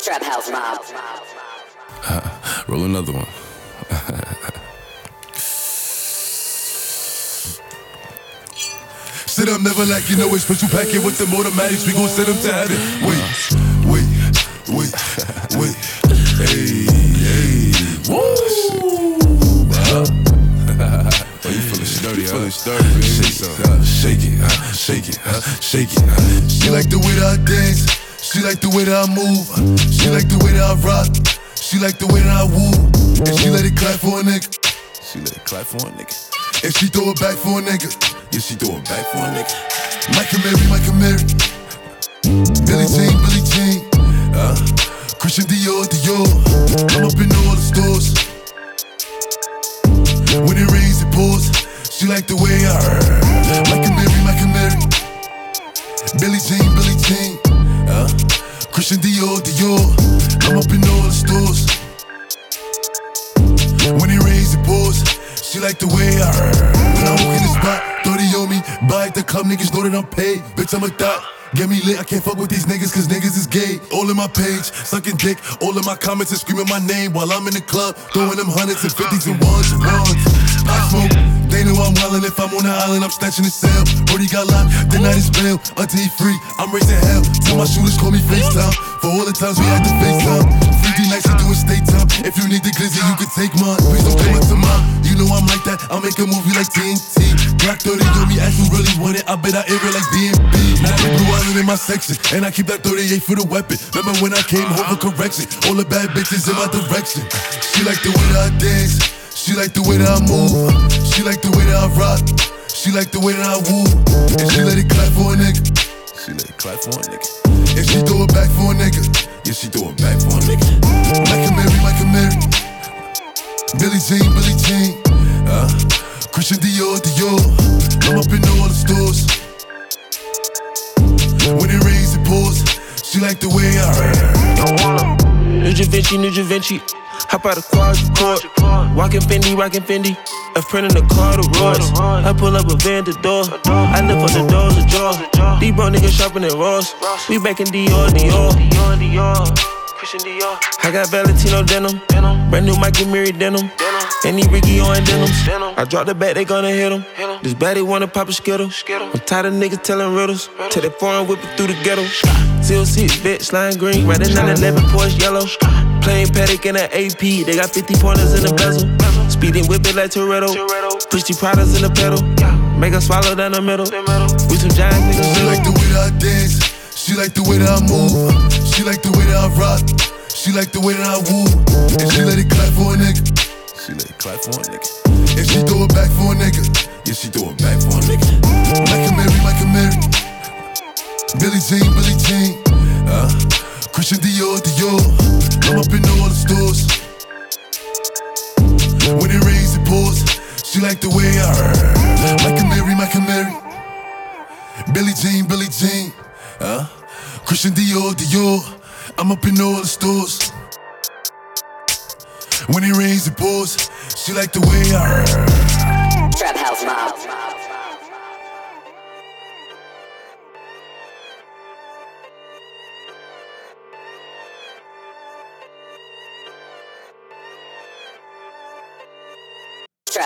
Trap House Mob. Roll another one. Sit up, never like you know it's special packet with them automatics. We gon' send them to heaven. Wait. Hey. Woo! Oh, you feeling sturdy, huh? Shake it. She like the way that I dance. She like the way that I move. She like the way that I rock. She like the way that I woo. And she let it clap for a nigga. And she throw it back for a nigga. Yeah, she throw it back for a nigga. Michael Mary. Billie Jean. Christian Dior. I'm up in all the stores. When it rains, it pours. She like the way I heard. Michael Mary. Billie Jean. Christian Dior. I'm up in all the stores. When it rains, it pours. She like the way I heard. When I walk in the spot, 30 on me. Buy at the club, niggas know that I'm paid. Bitch, I'm a thot. Get me lit, I can't fuck with these niggas cause niggas is gay. All in my page, sucking dick. All in my comments and screaming my name while I'm in the club. Throwing them hundreds and fifties and ones. I smoke, they know I'm wildin'. If I'm on the island, I'm snatching the cell. Brody got locked, the night is bail. Until he free, I'm raising hell. Tell my shooters call me FaceTime. For all the times we had to FaceTime. 3D nights, we doing state time. If you need the glizzy, you can take mine. Please don't come up to mine. You know I'm like that, I'll make a movie like TNT. Black 30 on me, ask who really want it. I bet I air it like DMB. Now they blue island in my section, and I keep that 38 for the weapon. Remember when I came home for correction? All the bad bitches in my direction. She like the way that I dance. She like the way that I move. She like the way that I rock. She like the way that I woo. And she let it clap for a nigga. And she throw it back for a nigga. Yeah, she throw it back for a nigga. Michael Mary. Billie Jean. Christian Dior. I'm up in all the stores. When it rains, it pours. She like the way I heard. New Da Vinci. Hop out of quad. Walking Fendi. A friend in the car, the Royce. I pull up a van to door. I lift up the doors, a jaw. These bro niggas shopping at Ross. We back in Dior. Christian Dior. I got Valentino denim. Brand new Michael Mary denim. Any Ricky on denims. I drop the bat, they gonna hit him. This baddie wanna pop a skittle. I'm tired of niggas telling riddles. Till they foreign whip it through the ghetto. Seal 6, bitch, lime green. Riding 911, Porsche yellow. Plain Patek in the AP. They got 50 pointers in the bezel. Speeding whip it like Toretto. Push the products in the pedal. Make her swallow down the middle. We some giant niggas. She like the way that I dance. She like the way that I move. She like the way that I rock. She like the way that I woo. And she let it clap for a nigga. And she throw it back for a nigga. Yeah, she throw it back for a nigga. Michael Mary. Billie Jean. Christian Dior. I'm up in all the stores. When it rains, it pours. She like the way I heard. Michael Mary. Billie Jean. Christian Dior. I'm up in all the stores. When it rains, it pours. She like the way I heard. Trap House Mob.